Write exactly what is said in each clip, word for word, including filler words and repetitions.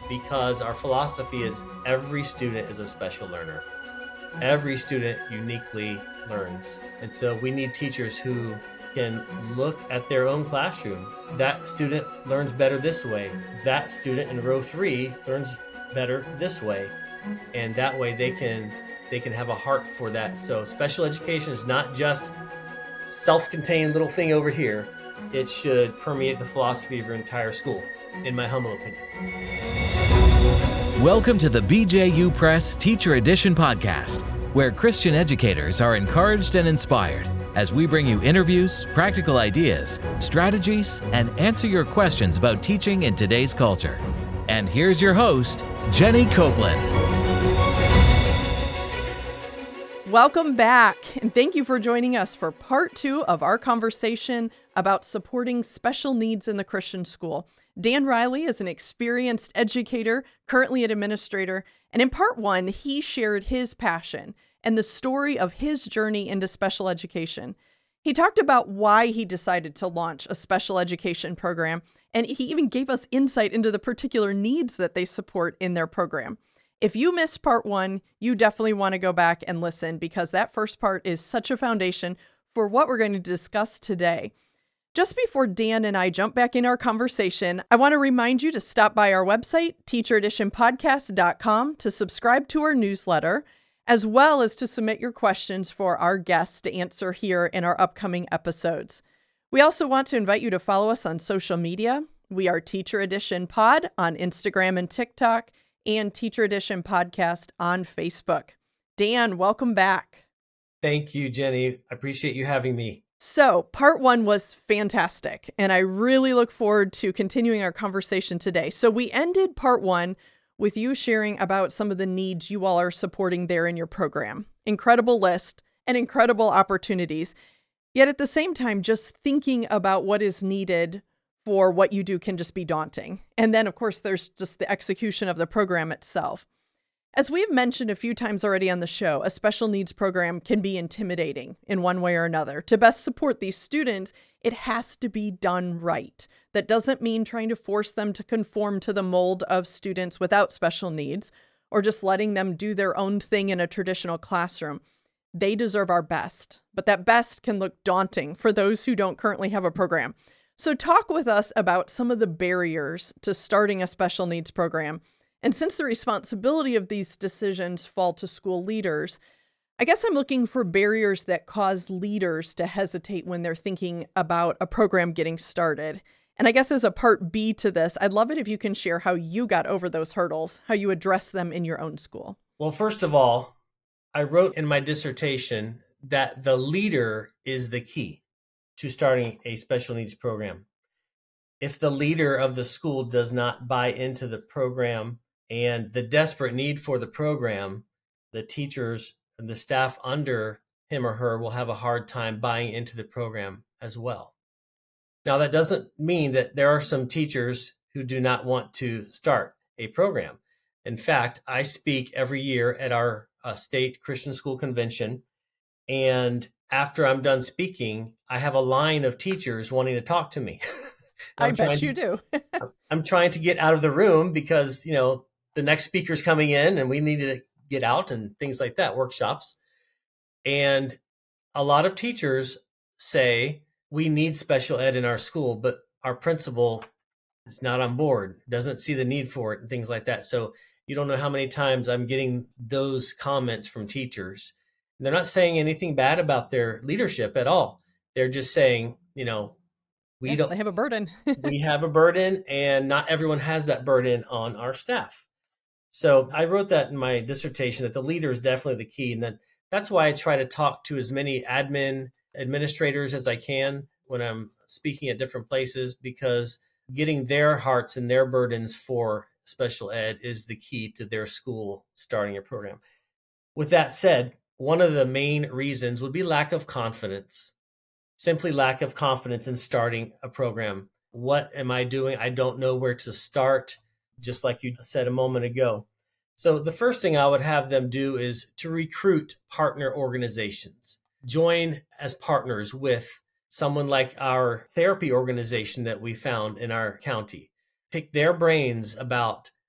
because our philosophy is every student is a special learner. Every student uniquely learns. And so we need teachers who can look at their own classroom. That student learns better this way. That student in row three learns better this way. And that way they can they can have a heart for that. So special education is not just self-contained little thing over here. It should permeate the philosophy of your entire school, in my humble opinion. Welcome to the B J U Press Teacher Edition podcast, where Christian educators are encouraged and inspired as we bring you interviews, practical ideas, strategies, and answer your questions about teaching in today's culture. And here's your host, Jenny Copeland. Welcome back, and thank you for joining us for part two of our conversation about supporting special needs in the Christian school. Dan Riley is an experienced educator, currently an administrator, and in part one, he shared his passion and the story of his journey into special education. He talked about why he decided to launch a special education program, and he even gave us insight into the particular needs that they support in their program. If you missed part one, you definitely want to go back and listen because that first part is such a foundation for what we're going to discuss today. Just before Dan and I jump back in our conversation, I want to remind you to stop by our website, teacher edition podcast dot com, to subscribe to our newsletter, as well as to submit your questions for our guests to answer here in our upcoming episodes. We also want to invite you to follow us on social media. We are Teacher Edition Pod on Instagram and TikTok, and Teacher Edition Podcast on Facebook. Dan, welcome back. Thank you, Jenny. I appreciate you having me. So part one was fantastic, and I really look forward to continuing our conversation today. So we ended part one with you sharing about some of the needs you all are supporting there in your program. Incredible list and incredible opportunities. Yet at the same time, just thinking about what is needed for what you do can just be daunting. And then, of course, there's just the execution of the program itself. As we've mentioned a few times already on the show, a special needs program can be intimidating in one way or another. To best support these students, it has to be done right. That doesn't mean trying to force them to conform to the mold of students without special needs, or just letting them do their own thing in a traditional classroom. They deserve our best, but that best can look daunting for those who don't currently have a program. So talk with us about some of the barriers to starting a special needs program. And since the responsibility of these decisions fall to school leaders, I guess I'm looking for barriers that cause leaders to hesitate when they're thinking about a program getting started. And I guess as a part B to this, I'd love it if you can share how you got over those hurdles, how you address them in your own school. Well, first of all, I wrote in my dissertation that the leader is the key to starting a special needs program. If the leader of the school does not buy into the program and the desperate need for the program, the teachers and the staff under him or her will have a hard time buying into the program as well. Now, that doesn't mean that there are some teachers who do not want to start a program. In fact, I speak every year at our uh, state Christian school convention, and after I'm done speaking, I have a line of teachers wanting to talk to me. I bet you to, do. I'm trying to get out of the room because, you know, the next speaker's coming in and we need to get out and things like that, workshops. And a lot of teachers say, we need special ed in our school, but our principal is not on board, doesn't see the need for it and things like that. So you don't know how many times I'm getting those comments from teachers. They're not saying anything bad about their leadership at all. They're just saying, you know, we yeah, don't they have a burden. we have a burden, and not everyone has that burden on our staff. So I wrote that in my dissertation that the leader is definitely the key. And then that's why I try to talk to as many admin administrators as I can when I'm speaking at different places, because getting their hearts and their burdens for special ed is the key to their school starting a program. With that said, one of the main reasons would be lack of confidence, simply lack of confidence in starting a program. What am I doing? I don't know where to start, just like you said a moment ago. So the first thing I would have them do is to recruit partner organizations. Join as partners with someone like our therapy organization that we found in our county. Pick their brains about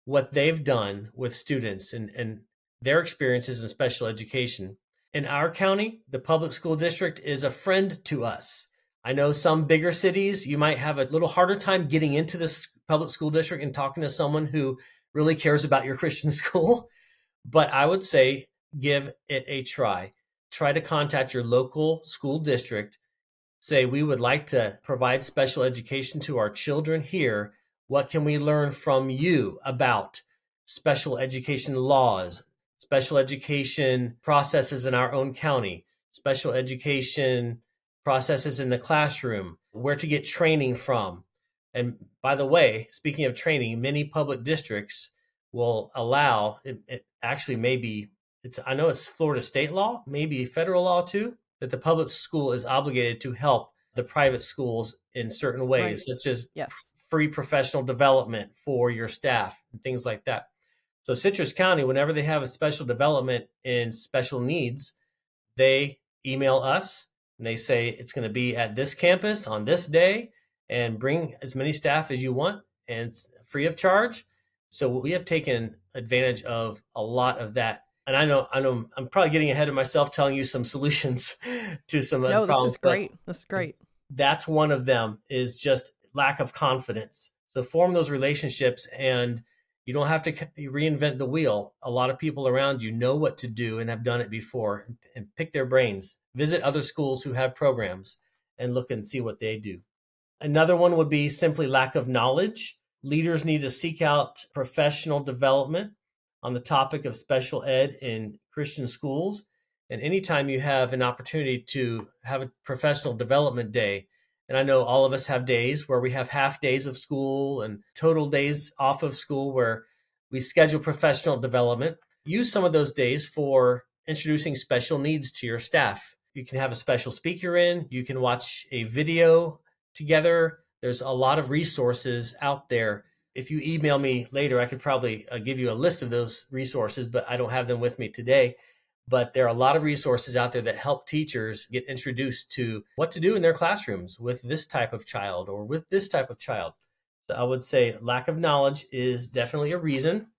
what they've done with students and, and their experiences in special education. In our county, the public school district is a friend to us. I know some bigger cities, you might have a little harder time getting into this public school district and talking to someone who really cares about your Christian school. But I would say give it a try. Try to contact your local school district. Say, we would like to provide special education to our children here. What can we learn from you about special education laws, special education processes in our own county, special education processes in the classroom, where to get training from? And by the way, speaking of training, many public districts will allow, it, it actually may be, it's, I know it's Florida state law, maybe federal law too, that the public school is obligated to help the private schools in certain ways, Right. such as Yes. free professional development for your staff and things like that. So Citrus County, whenever they have a special development in special needs, they email us and they say it's going to be at this campus on this day, and bring as many staff as you want, and it's free of charge. So we have taken advantage of a lot of that. And I know, I know I'm probably getting ahead of myself telling you some solutions to some of No, the this problems. is great. This is great. That's one of them, is just lack of confidence. So form those relationships, and you don't have to reinvent the wheel. A lot of people around you know what to do and have done it before, and, and pick their brains. Visit other schools who have programs and look and see what they do. Another one would be simply lack of knowledge. Leaders need to seek out professional development on the topic of special ed in Christian schools. And anytime you have an opportunity to have a professional development day, and I know all of us have days where we have half days of school and total days off of school where we schedule professional development, use some of those days for introducing special needs to your staff. You can have a special speaker in, you can watch a video together. There's a lot of resources out there. If you email me later, I could probably uh, give you a list of those resources, but I don't have them with me today. But there are a lot of resources out there that help teachers get introduced to what to do in their classrooms with this type of child or with this type of child. So I would say lack of knowledge is definitely a reason.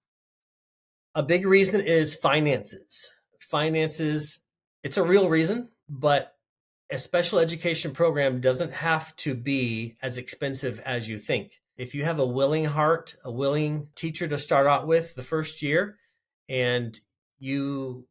A big reason is finances. Finances, it's a real reason, but a special education program doesn't have to be as expensive as you think. If you have a willing heart, a willing teacher to start out with the first year, and you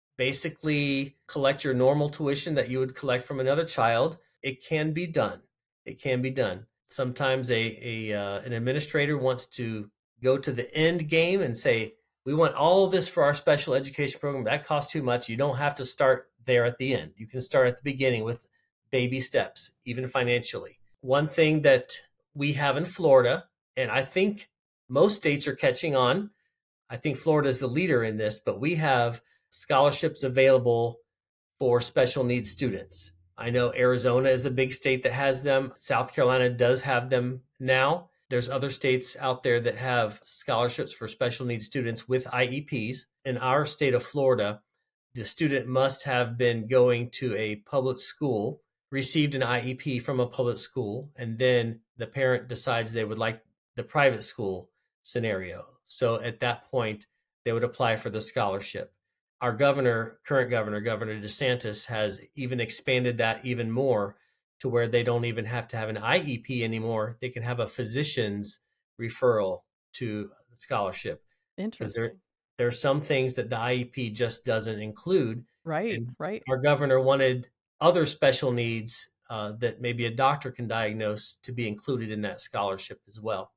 basically collect your normal tuition that you would collect from another child, it can be done. It can be done. Sometimes a, a uh, an administrator wants to go to the end game and say, we want all of this for our special education program. That costs too much. You don't have to start there at the end. You can start at the beginning with baby steps, even financially. One thing that we have in Florida, and I think most states are catching on, I think Florida is the leader in this, but we have scholarships available for special needs students. I know Arizona is a big state that has them. South Carolina does have them now. There's other states out there that have scholarships for special needs students with I E Ps. In our state of Florida, the student must have been going to a public school, received an I E P from a public school, and then the parent decides they would like the private school scenario. So at that point, they would apply for the scholarship. Our governor, current governor, Governor DeSantis, has even expanded that even more to where they don't even have to have an I E P anymore. They can have a physician's referral to the scholarship. Interesting. There, there are some things that the I E P just doesn't include. Right, And right. our governor wanted other special needs uh, that maybe a doctor can diagnose to be included in that scholarship as well.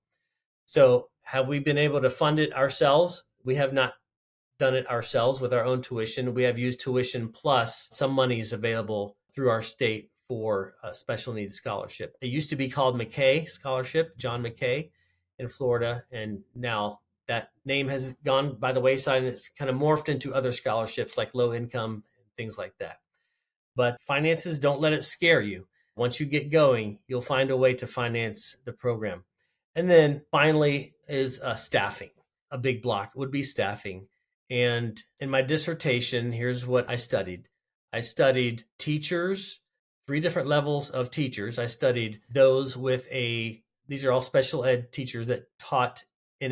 So have we been able to fund it ourselves? We have not done it ourselves with our own tuition. We have used Tuition Plus. Some money is available through our state for a special needs scholarship. It used to be called McKay Scholarship, John McKay in Florida. And now that name has gone by the wayside, and it's kind of morphed into other scholarships like low income and things like that. But finances, don't let it scare you. Once you get going, you'll find a way to finance the program. And then finally is uh, staffing. A big block would be staffing. And in my dissertation, here's what I studied. I studied teachers, three different levels of teachers. I studied those with a, these are all special ed teachers that taught in a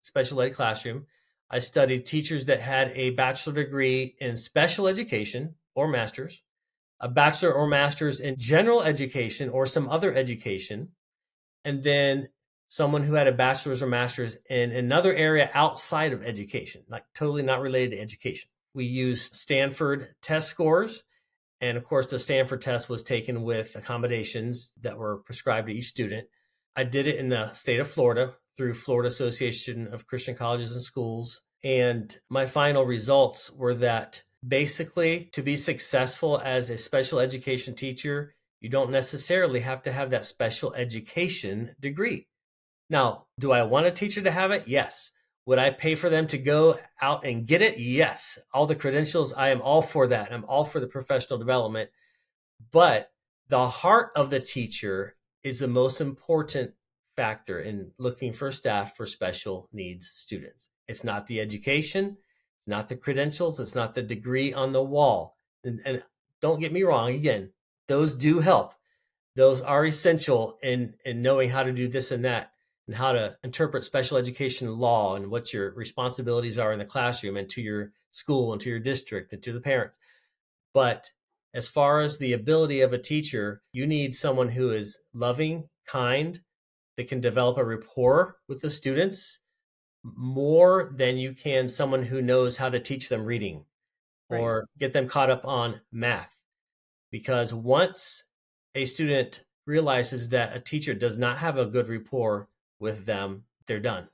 special ed classroom. I studied teachers that had a bachelor degree in special education or master's, a bachelor or master's in general education or some other education, and then someone who had a bachelor's or master's in another area outside of education, like totally not related to education. We used Stanford test scores. And of course, the Stanford test was taken with accommodations that were prescribed to each student. I did it in the state of Florida through Florida Association of Christian Colleges and Schools. And my final results were that basically to be successful as a special education teacher, you don't necessarily have to have that special education degree. Now, do I want a teacher to have it? Yes. Would I pay for them to go out and get it? Yes. All the credentials, I am all for that. I'm all for the professional development. But the heart of the teacher is the most important factor in looking for staff for special needs students. It's not the education. It's not the credentials. It's not the degree on the wall. And, and don't get me wrong. Again, those do help. Those are essential in, in knowing how to do this and that, and how to interpret special education law and what your responsibilities are in the classroom and to your school and to your district and to the parents. But as far as the ability of a teacher, you need someone who is loving, kind, that can develop a rapport with the students more than you can someone who knows how to teach them reading right. or get them caught up on math. Because once a student realizes that a teacher does not have a good rapport with them, they're done.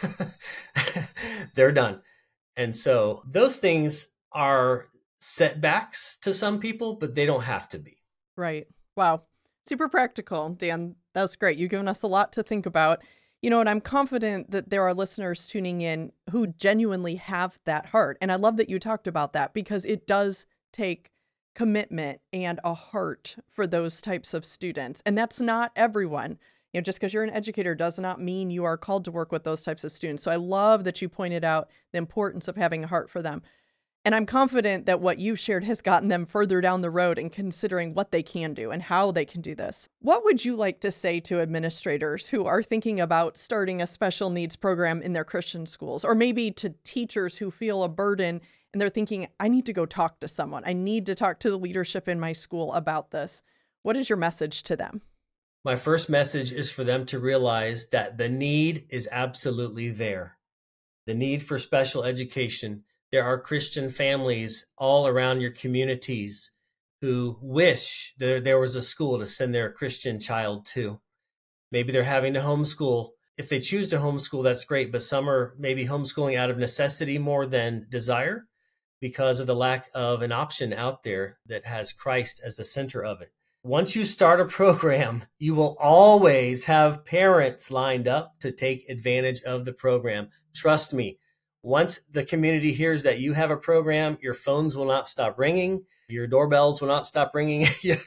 They're done. And so those things are setbacks to some people, but they don't have to be. Right. Wow. Super practical, Dan. That's great. You've given us a lot to think about. You know, and I'm confident that there are listeners tuning in who genuinely have that heart. And I love that you talked about that because it does take commitment and a heart for those types of students. And that's not everyone. You know, just because you're an educator does not mean you are called to work with those types of students. So I love that you pointed out the importance of having a heart for them. And I'm confident that what you've shared has gotten them further down the road in considering what they can do and how they can do this. What would you like to say to administrators who are thinking about starting a special needs program in their Christian schools, or maybe to teachers who feel a burden and they're thinking, I need to go talk to someone. I need to talk to the leadership in my school about this. What is your message to them? My first message is for them to realize that the need is absolutely there. The need for special education. There are Christian families all around your communities who wish there, there was a school to send their Christian child to. Maybe they're having to homeschool. If they choose to homeschool, that's great, but some are maybe homeschooling out of necessity more than desire because of the lack of an option out there that has Christ as the center of it. Once you start a program, you will always have parents lined up to take advantage of the program. Trust me, once the community hears that you have a program, your phones will not stop ringing, your doorbells will not stop ringing.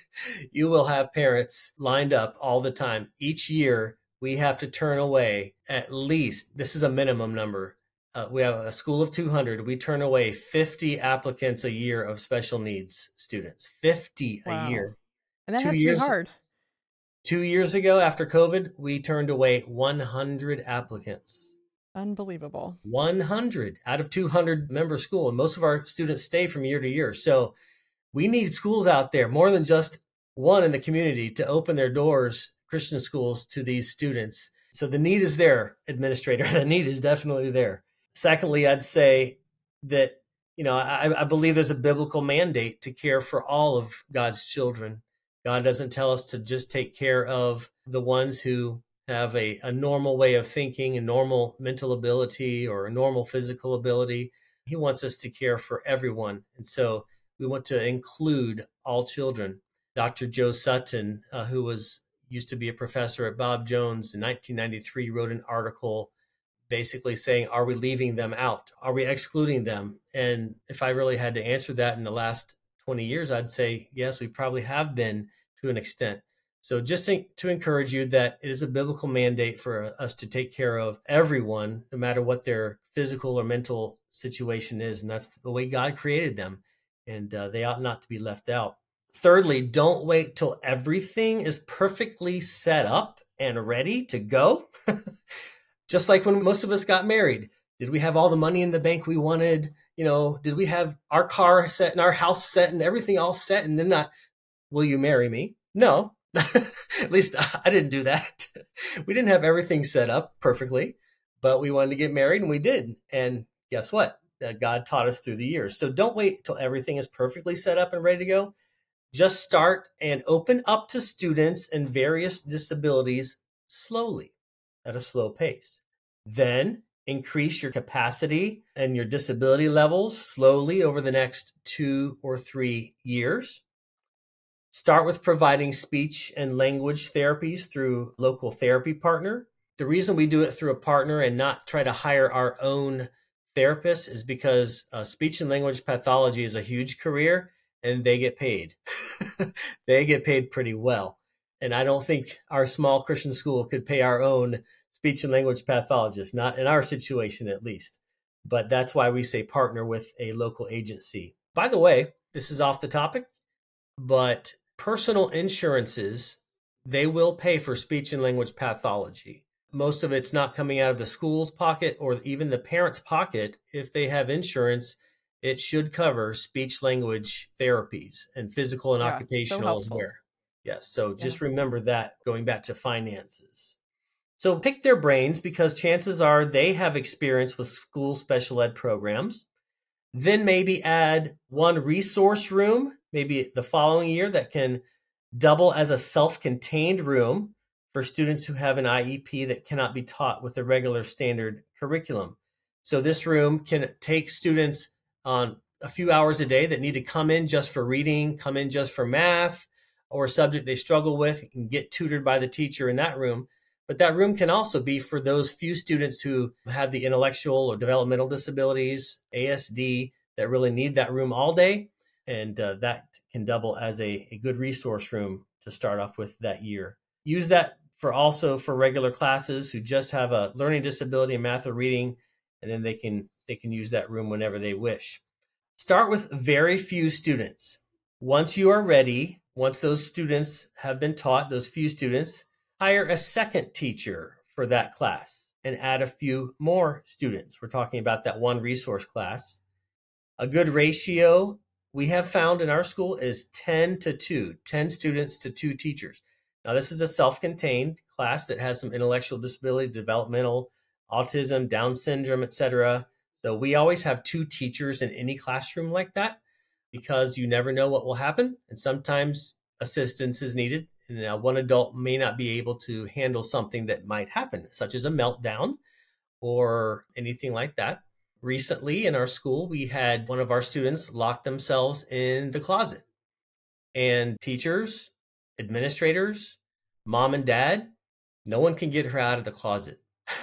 You will have parents lined up all the time. Each year, we have to turn away at least, this is a minimum number, uh, we have a school of two hundred, we turn away fifty applicants a year of special needs students, fifty Wow. a year. And that Two has to years- be hard. Two years ago, after COVID, we turned away one hundred applicants. Unbelievable. one hundred out of two hundred member school. And most of our students stay from year to year. So we need schools out there, more than just one in the community, to open their doors, Christian schools, to these students. So the need is there, administrator. The need is definitely there. Secondly, I'd say that, you know, I, I believe there's a biblical mandate to care for all of God's children. God doesn't tell us to just take care of the ones who have a, a normal way of thinking, a normal mental ability, or a normal physical ability. He wants us to care for everyone. And so we want to include all children. Doctor Joe Sutton, uh, who was used to be a professor at Bob Jones in nineteen ninety-three, wrote an article basically saying, are we leaving them out? Are we excluding them? And if I really had to answer that in the last twenty years, I'd say, yes, we probably have been to an extent. So just to, to encourage you that it is a biblical mandate for us to take care of everyone, no matter what their physical or mental situation is. And that's the way God created them. And uh, they ought not to be left out. Thirdly, don't wait till everything is perfectly set up and ready to go Just like when most of us got married, did we have all the money in the bank we wanted? You know, did we have our car set and our house set and everything all set? And then not, will you marry me? No, at least I didn't do that. We didn't have everything set up perfectly, but we wanted to get married and we did. And guess what? God taught us through the years. So don't wait until everything is perfectly set up and ready to go. Just start and open up to students and various disabilities slowly at a slow pace. Then increase your capacity and your disability levels slowly over the next two or three years. Start with providing speech and language therapies through local therapy partner. The reason we do it through a partner and not try to hire our own therapists is because uh, speech and language pathology is a huge career and they get paid. They get paid pretty well. And I don't think our small Christian school could pay our own speech and language pathologist, not in our situation at least. But that's why we say partner with a local agency. By the way, this is off the topic, but personal insurances, they will pay for speech and language pathology. Most of it's not coming out of the school's pocket or even the parent's pocket. If they have insurance, it should cover speech language therapies and physical and Yeah, so occupational as helpful. well. Yes, so Yeah. just remember that going back to finances. So pick their brains because chances are they have experience with school special ed programs. Then maybe add one resource room, maybe the following year that can double as a self-contained room for students who have an I E P that cannot be taught with the regular standard curriculum. So this room can take students on a few hours a day that need to come in just for reading, come in just for math, or a subject they struggle with, and get tutored by the teacher in that room. But that room can also be for those few students who have the intellectual or developmental disabilities, A S D, that really need that room all day. And uh, that can double as a, a good resource room to start off with that year. Use that for also for regular classes who just have a learning disability in math or reading, and then they can they can use that room whenever they wish. Start with very few students. Once you are ready, once those students have been taught, those few students, hire a second teacher for that class and add a few more students. We're talking about that one resource class. A good ratio we have found in our school is ten to two, ten students to two teachers. Now, this is a self-contained class that has some intellectual disability, developmental, autism, Down syndrome, et cetera. So we always have two teachers in any classroom like that because you never know what will happen. And sometimes assistance is needed. And now one adult may not be able to handle something that might happen, such as a meltdown or anything like that. Recently in our school, we had one of our students lock themselves in the closet. And teachers, administrators, mom and dad, no one can get her out of the closet.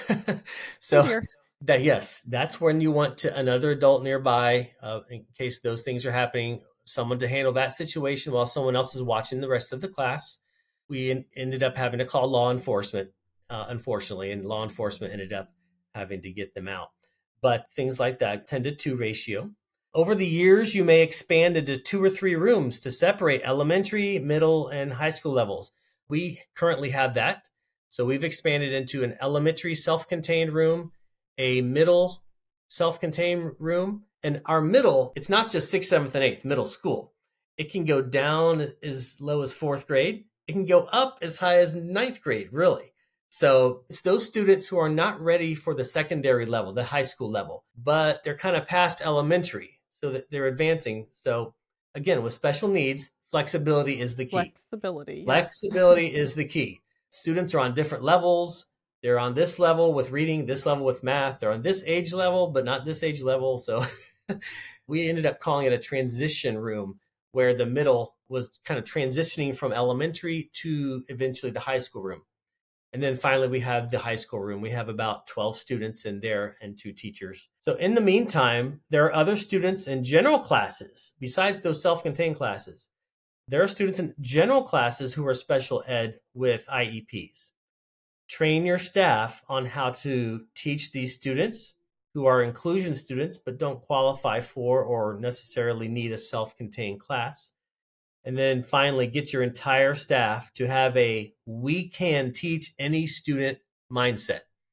So Here. that yes, that's when you want to another adult nearby uh, in case those things are happening, someone to handle that situation while someone else is watching the rest of the class. We en- ended up having to call law enforcement, uh, unfortunately, and law enforcement ended up having to get them out. But things like that, ten to two ratio. Over the years, you may expand into two or three rooms to separate elementary, middle, and high school levels. We currently have that. So we've expanded into an elementary self-contained room, a middle self-contained room, and our middle, it's not just sixth, seventh, and eighth, middle school. It can go down as low as fourth grade. It can go up as high as ninth grade, really. So it's those students who are not ready for the secondary level, the high school level, but they're kind of past elementary, so that they're advancing. So again, with special needs, flexibility is the key. Flexibility. Yes. Flexibility is the key. Students are on different levels. They're on this level with reading, this level with math. They're on this age level, but not this age level. So we ended up calling it a transition room where the middle was kind of transitioning from elementary to eventually the high school room. And then finally, we have the high school room. We have about twelve students in there and two teachers. So in the meantime, there are other students in general classes besides those self-contained classes. There are students in general classes who are special ed with I E Ps. Train your staff on how to teach these students who are inclusion students but don't qualify for or necessarily need a self-contained class. And then finally, get your entire staff to have a we can teach any student mindset.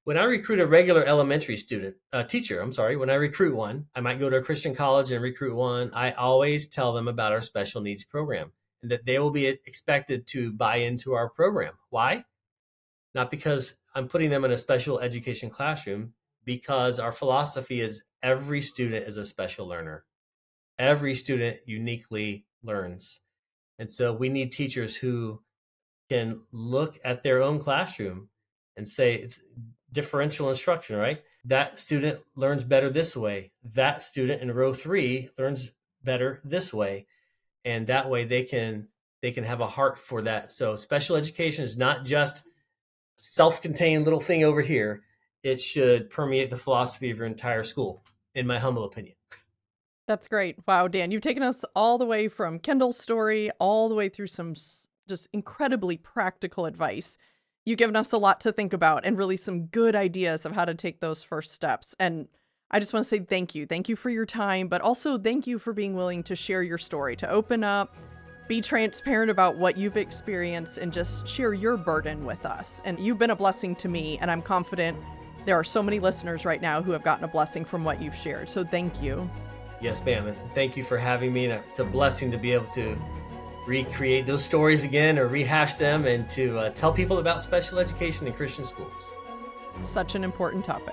When I recruit a regular elementary student, a teacher, I'm sorry, when I recruit one, I might go to a Christian college and recruit one. I always tell them about our special needs program and that they will be expected to buy into our program. Why? Not because I'm putting them in a special education classroom, because our philosophy is every student is a special learner. Every student uniquely learns. And so we need teachers who can look at their own classroom and say it's differential instruction, right? That student learns better this way. That student in row three learns better this way. And that way they can they can have a heart for that. So special education is not just self-contained little thing over here. It should permeate the philosophy of your entire school, in my humble opinion. That's great. Wow, Dan, you've taken us all the way from Kendall's story, all the way through some just incredibly practical advice. You've given us a lot to think about and really some good ideas of how to take those first steps. And I just want to say thank you. Thank you for your time, but also thank you for being willing to share your story, to open up, be transparent about what you've experienced, and just share your burden with us. And you've been a blessing to me, and I'm confident there are so many listeners right now who have gotten a blessing from what you've shared. So thank you. Yes, ma'am. And thank you for having me. And it's a blessing to be able to recreate those stories again or rehash them and to uh, tell people about special education in Christian schools. Such an important topic.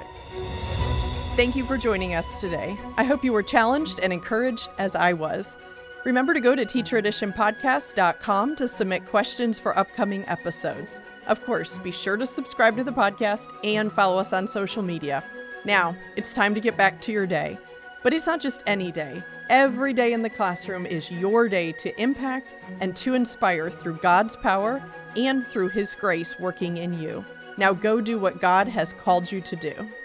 Thank you for joining us today. I hope you were challenged and encouraged as I was. Remember to go to teacher edition podcast dot com to submit questions for upcoming episodes. Of course, be sure to subscribe to the podcast and follow us on social media. Now, it's time to get back to your day. But it's not just any day. Every day in the classroom is your day to impact and to inspire through God's power and through His grace working in you. Now go do what God has called you to do.